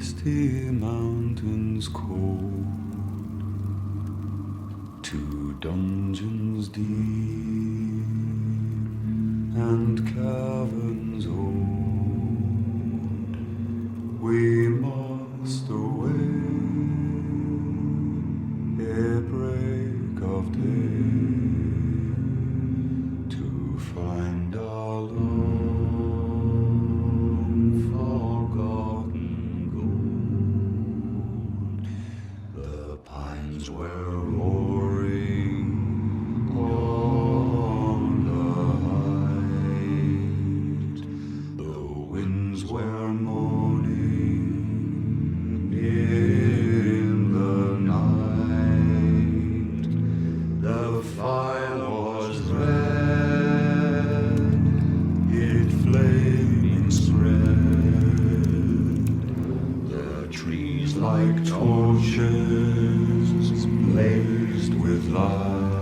misty mountains cold, to dungeons deep and caverns old, we must away ere break of day, to find our long forgotten gold. The pines were roaring on the height, the winds were moaning in the night, the fire was red, it flaming spread, the trees like torches blazed with light.